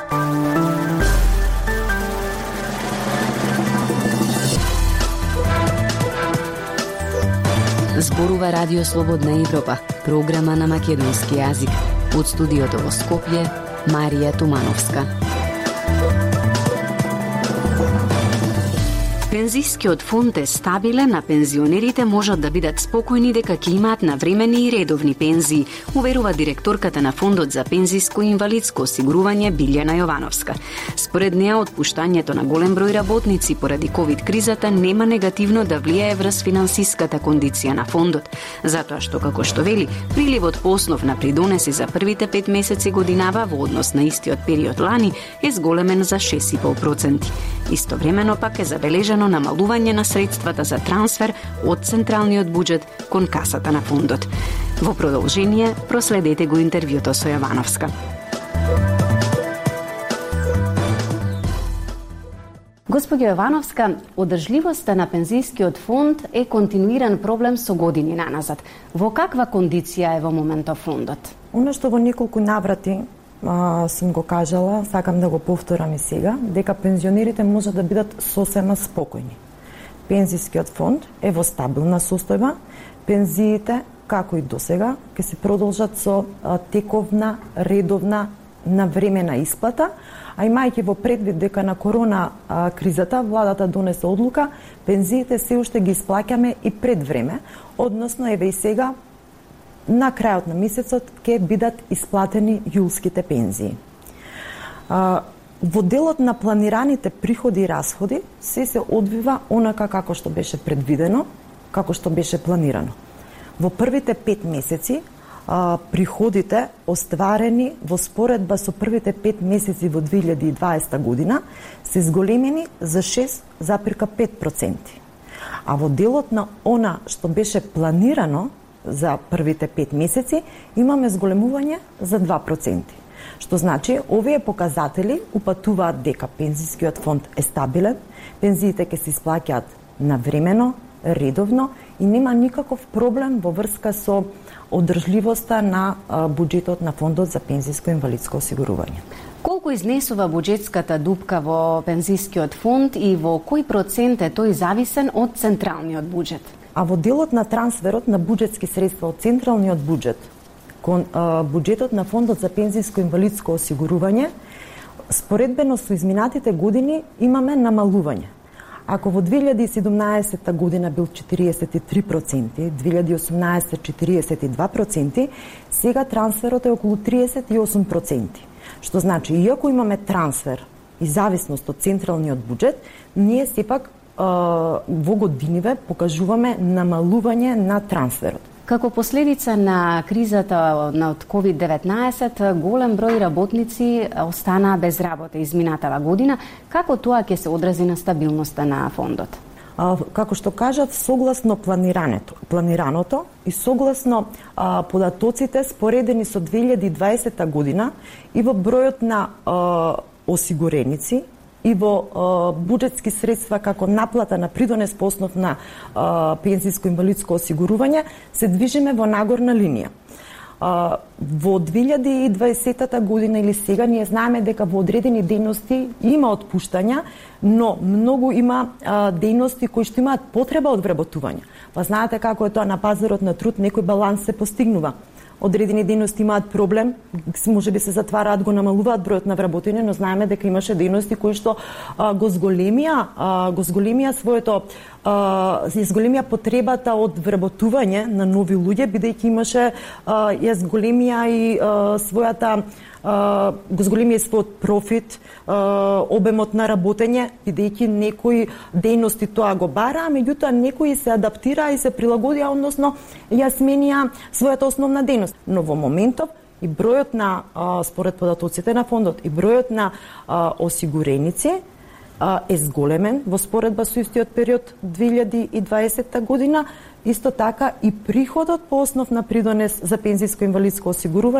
Зборува Радио Слободна Европа, програма на македонски јазик. Од студиото во Скопје, Марија Тумановска. Пензискиот фонд е стабилен, а пензионерите можат да бидат спокојни дека ќе имаат навремени и редовни пензии, уверува директорката на Фондот за пензиско и инвалидско осигурување Билјана Јовановска. Според неа, отпуштањето на голем број работници поради ковид кризата нема негативно да влијае врз финансиската кондиција на фондот, затоа што, како што вели, приливот по основна придонеси за првите 5 месеци годинава во однос на истиот период лани е зголемен за 6,5%. Истовремено пак е забележено намалување на средствата за трансфер од централниот буџет кон касата на фондот. Во продолжение, проследете го интервјуто со Јовановска. Господја Јовановска, одржливоста на пензискиот фонд е континуиран проблем со години наназад. Во каква кондиција е во моментов фондот? Оно што во неколку наврати сум го кажала, сакам да го повторам и сега, дека пензионерите можат да бидат сосема спокојни. Пензискиот фонд е во стабилна состојба, пензиите, како и досега, ќе се продолжат со тековна, редовна, навремена исплата, а имајќи во предвид дека на корона кризата владата донесе одлука, пензиите се уште ги исплаќаме и пред време, односно еве и сега на крајот на месецот ќе бидат исплатени јулските пензии. Во делот на планираните приходи и расходи се одвива онака како што беше предвидено, како што беше планирано. Во првите 5 месеци приходите остварени во споредба со првите 5 месеци во 2020 година се зголемени за 6,5%. А во делот на она што беше планирано за првите 5 месеци имаме зголемување за 2%. Што значи, овие показатели упатуваат дека пензискиот фонд е стабилен, пензиите ќе се исплаќаат навремено, редовно и нема никаков проблем во врска со одржливоста на буџетот на Фондот за пензиско и инвалидско осигурување. Колку изнесува буџетската дупка во пензискиот фонд и во кој процент е тој зависен од централниот буџет? А во делот на трансферот на буџетски средства од централниот буџет кон буџетот на Фондот за пензиско и инвалидско осигурување, споредбено со изминатите години имаме намалување. Ако во 2017 година бил 43%, 2018 42%, сега трансферот е околу 38%. Што значи, иако имаме трансфер и зависност од централниот буџет, ние сепак во годиниве покажуваме намалување на трансферот. Како последица на кризата од COVID-19, голем број работници останаа без работа изминатава година. Како тоа ќе се одрази на стабилноста на фондот? Како што кажав, согласно планираното и согласно податоците споредени со 2020 година и во бројот на осигуреници и во буџетски средства како наплата на придонес по основ на пензиско-инвалидско осигурување, се движиме во нагорна линија. Во 2020 година или сега ние знаеме дека во одредени дејности има отпуштања, но многу има дејности кои што имаат потреба од вработување. Па знаете како е тоа на пазарот на труд, некој баланс се постигнува. Одредени дејности имаат проблем, можеби се затвараат, го намалуваат бројот на вработени, но знаеме дека имаше дејности кои што го зголемија потребата од вработување на нови луѓе, бидејќи имаше зголемија и својот профит, обемот на работење, бидејќи некои дејности тоа го бараа, меѓутоа некои се адаптираа и се прилагодија, односно ја сменија својата основна дејност. Но во моментов и бројот на, според податоците на фондот, и бројот на осигуреници е зголемен во споредба со истиот период 2020 година. Исто така и приходот по основ на придонес за пензиско-инвалидско осигурување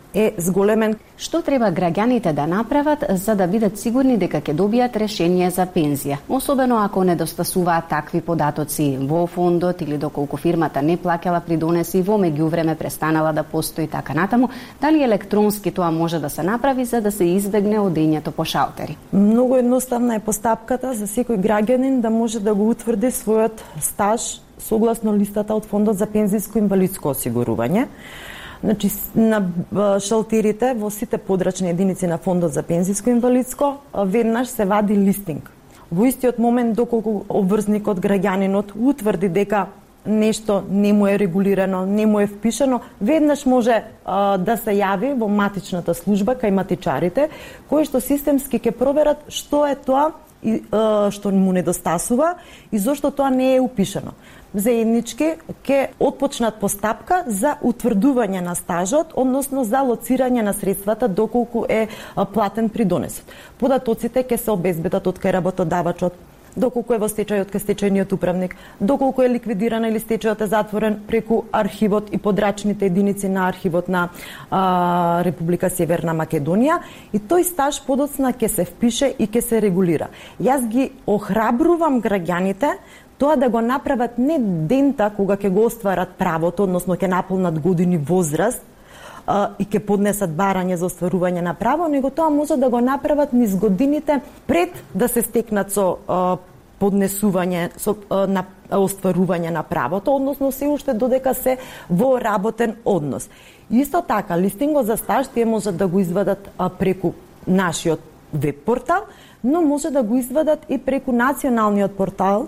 е зголемен. Што треба граѓаните да направат за да бидат сигурни дека ќе добијат решение за пензија? Особено ако недостасуваат такви податоци во фондот или доколку фирмата не плаќала придонеси и во меѓувреме престанала да постои така натаму, дали електронски тоа може да се направи за да се избегне одењето по шалтери? Многу едноставна е постапката за секој граѓанин да може да го утврди својот стаж согласно листата од Фондот за пензиско и инвалидско осигурување. Значи, на шалтерите во сите подрачни единици на Фондот за пензиско и инвалидско веднаш се вади листинг. Во истиот момент доколку обврзникот, граѓанинот утврди дека нешто не му е регулирано, не му е впишано, веднаш може да се јави во матичната служба кај матичарите, кои што системски ќе проверат што е тоа што му недостасува и зошто тоа не е упишано. Заеднички ќе отпочнат постапка за утврдување на стажот, односно за лоцирање на средствата доколку е платен придонесот. Податоците ќе се обезбедат од кај работодавачот, доколку е во стечајот кај стечајниот управник, доколку е ликвидирана или стечајот е затворен преку архивот и подрачните единици на архивот на Република Северна Македонија, и тој стаж подоцна ќе се впише и ќе се регулира. Јас ги охрабрувам граѓаните тоа да го направат не дента кога ќе го остварат правото, односно ќе наполнат години возраст и ќе поднесат барање за остварување на право, него тоа може да го направат низ годините пред да се стекнат со поднесување на остварување на правото, односно се уште додека се во работен однос. Исто така, листингот за стаж тие можат да го извадат преку нашиот веб портал, но може да го извадат и преку националниот портал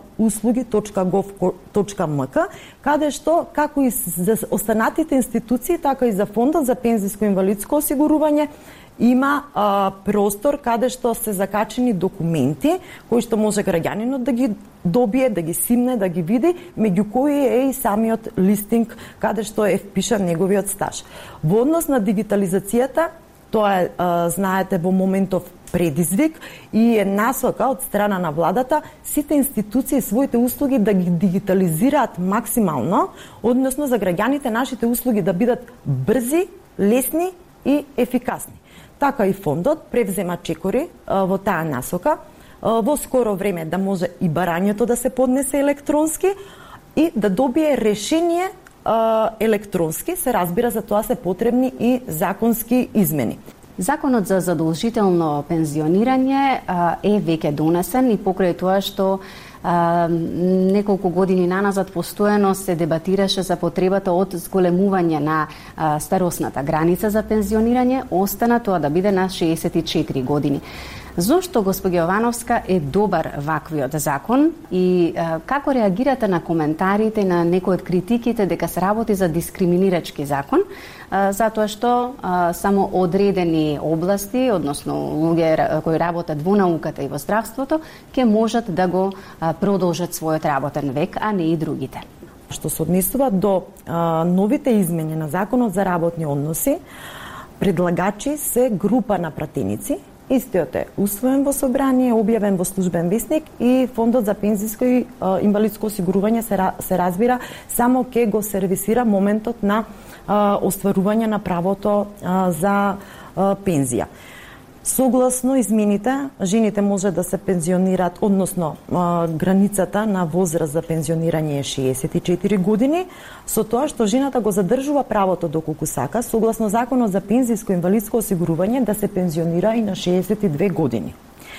услуги.gov.mk, каде што, како и за останатите институции, така и за Фондот за пензиско и инвалидско осигурување, има простор каде што се закачени документи кои што може граѓанинот да ги добие, да ги симне, да ги види, меѓу кои е и самиот листинг каде што е впишан неговиот стаж. Во однос на дигитализацијата, тоа е, знаете, во моментов предизвик и е насока од страна на владата сите институции своите услуги да ги дигитализираат максимално, односно за граѓаните нашите услуги да бидат брзи, лесни и ефикасни. Така и фондот превзема чекори во таа насока, во скоро време да може и барањето да се поднесе електронски и да добие решение електронски, се разбира, за тоа се потребни и законски измени. Законот за задолжително пензионирање е веќе донесен и покрај тоа што неколку години наназад постојано се дебатираше за потребата од зголемување на старосната граница за пензионирање, остана тоа да биде на 64 години. Зошто, госпоѓа Јовановска, е добар ваквиот закон и како реагирате на коментарите и на некои од критиките дека се работи за дискриминирачки закон, затоа што само одредени области, односно луѓе кои работат во науката и во здравството, ќе можат да го продолжат својот работен век, а не и другите? Што се однесува до новите измени на Законот за работни односи, предлагачи се група на пратеници. Истиот е усвоен во собрание, објавен во службен весник и Фондот за пензиско и инвалидско осигурување се разбира само ке го сервисира моментот на остварување на правото за пензија. Согласно измените, жените може да се пензионираат, односно границата на возраст за пензионирање е 64 години, со тоа што жената го задржува правото доколку сака, согласно Законот за пензиско и инвалидско осигурување, да се пензионира и на 62 години.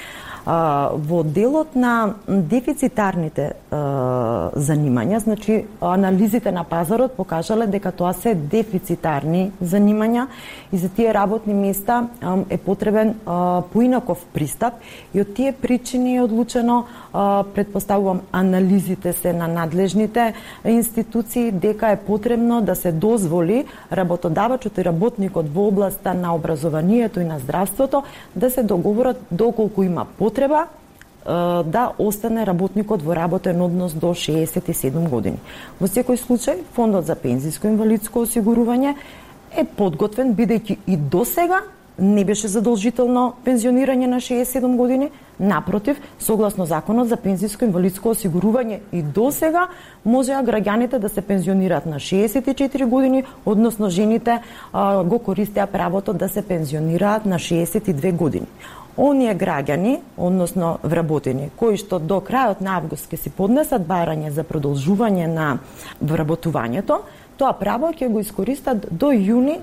Во делот на дефицитарните занимања, значи анализите на пазарот покажале дека тоа се дефицитарни занимања и за тие работни места е потребен поинаков пристап и од тие причини е одлучено, предпоставувам, анализите се на надлежните институции дека е потребно да се дозволи работодавачот и работникот во областа на образованието и на здравството да се договорат доколку има потреба да остане работникот во работен однос до 67 години. Во секој случај, Фондот за пензиско и инвалидско осигурување е подготвен, бидејќи и досега не беше задолжително пензионирање на 67 години, напротив, согласно Законот за пензиско и инвалидско осигурување и досега можеа граѓаните да се пензионираат на 64 години, односно жените го користеа правото да се пензионираат на 62 години. Оние граѓани, односно вработени, кои што до крајот на август ќе си поднесат барање за продолжување на вработувањето, тоа право ќе го искористат до јуни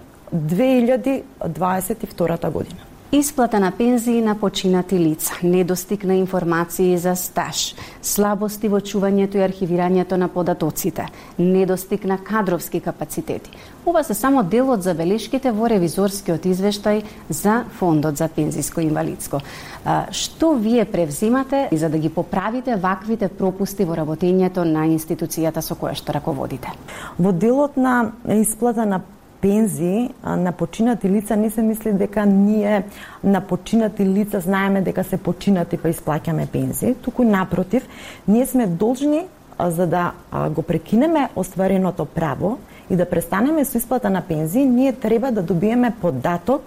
2022 година. Исплата на пензии на починати лица, недостиг на информации за стаж, слабости во чувањето и архивирањето на податоците, недостиг на кадровски капацитети. Ова се само дел од забелешките во ревизорскиот извештај за Фондот за пензиско и инвалидско. Што вие превзимате за да ги поправите ваквите пропусти во работењето на институцијата со која што раководите? Во делот на исплата на пензии на починати лица не се мисли дека ние на починати лица знаеме дека се починати па исплаќаме пензии, туку напротив, ние сме должни за да го прекинеме оствареното право и да престанеме со исплата на пензии, ние треба да добиеме податок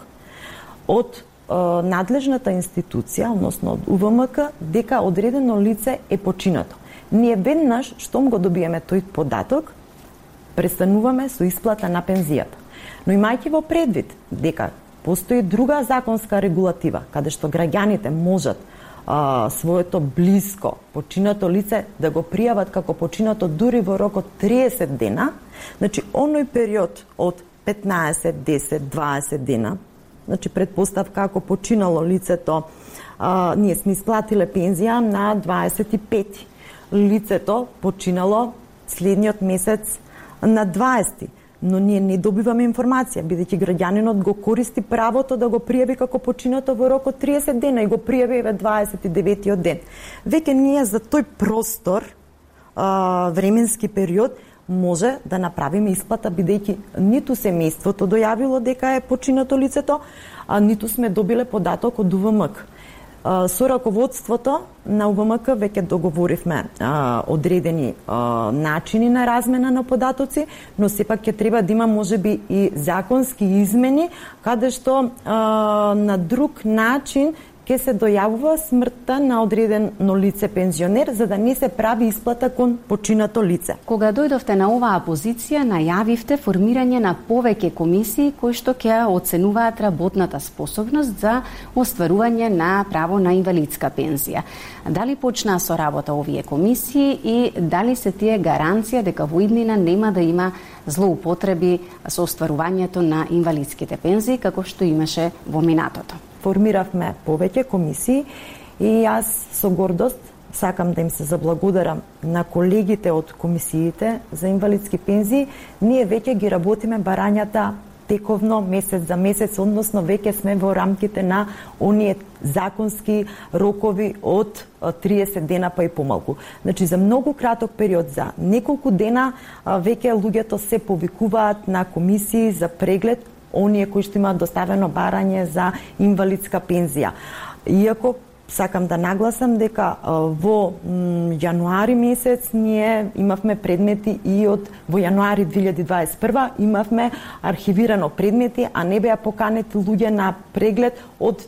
од надлежната институција, односно од УВМК, дека одредено лице е починато. Ние веднаш штом го добиеме тој податок, престануваме со исплата на пензијата. Но имајќи во предвид дека постои друга законска регулатива, каде што граѓаните можат своето блиско починато лице да го пријават како починато дури во рок од 30 дена, значи оној период од 15, 10, 20 дена, значи предпоставка ако починало лицето, ние сме исплатиле пензија на 25. Лицето починало следниот месец на 20. Но ние не добиваме информација, бидејќи граѓанинот го користи правото да го пријави како починато во рок од 30 дена и го пријави 29-тиот ден. Веќе ние за тој простор, временски период, може да направиме исплата, бидејќи ниту семејството дојавило дека е починато лицето, а ниту сме добиле податок од УВМК. Со раководството на УВМК веќе договоривме одредени начини на размена на податоци, но сепак ќе треба да има можеби и законски измени, каде што на друг начин ќе се дојавува смртта на одредено лице пензионер, за да не се прави исплата кон починато лице. Кога дојдовте на оваа позиција, најавивте формирање на повеќе комисии кои што ќе оценуваат работната способност за остварување на право на инвалидска пензија. Дали почнаа со работа овие комисии и дали се тие гаранција дека во иднина нема да има злоупотреби со остварувањето на инвалидските пензии како што имаше во минатото? Формиравме повеќе комисии и јас со гордост сакам да им се заблагодарам на колегите од комисиите за инвалидски пензии. Ние веќе ги работиме барањата тековно, месец за месец, односно веќе сме во рамките на оние законски рокови од 30 дена па и помалку. Значи за многу краток период, за неколку дена, веќе луѓето се повикуваат на комисии за преглед, оние кои што имаат доставено барање за инвалидска пензија. Иако сакам да нагласам дека во јануари месец ние имавме предмети и од во јануари 2021 имавме архивирано предмети, а не беа поканети луѓе на преглед од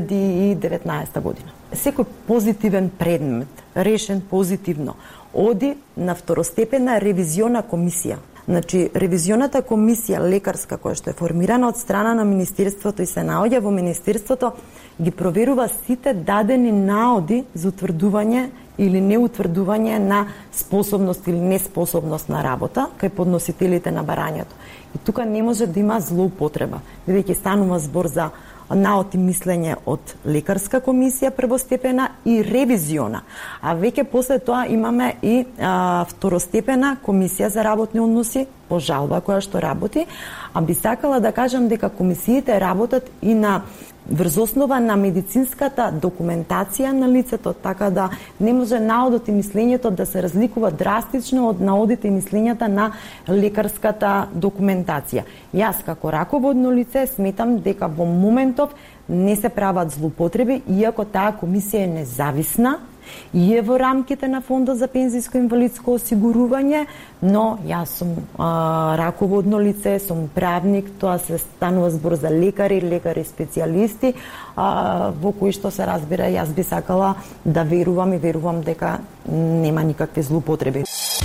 2019 година. Секој позитивен предмет, решен позитивно, оди на второстепена ревизиона комисија. Значи, ревизионата комисија лекарска која што е формирана од страна на Министерството и се наоѓа во Министерството, ги проверува сите дадени наоди за утврдување или неутврдување на способност или неспособност на работа кај подносителите на барањето. И тука не може да има злоупотреба, бидејќи станува збор за наод и мислење од лекарска комисија првостепена и ревизиона. А веќе после тоа имаме и второстепена комисија за работни односи по жалба која што работи, а би сакала да кажам дека комисиите работат и на врз основа на медицинската документација на лицето, така да не може наодот и мислењето да се разликува драстично од наодите и мислењата на лекарската документација. Јас како раководно лице сметам дека во моментов не се прават злоупотреби, иако таа комисија е независна и е во рамките на Фондот за пензиско инвалидско осигурување, но јас сум раководно лице, сум правник, тоа се станува збор за лекари специјалисти, во кои што се разбира, јас би сакала да верувам и верувам дека нема никакви злоупотреби.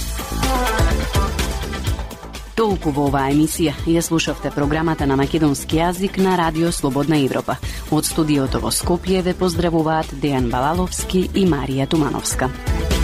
Толку во оваа емисија ја слушавте програмата на македонски јазик на Радио Слободна Европа. Од студиото во Скопје ве поздравуваат Дејан Балаловски и Марија Тумановска.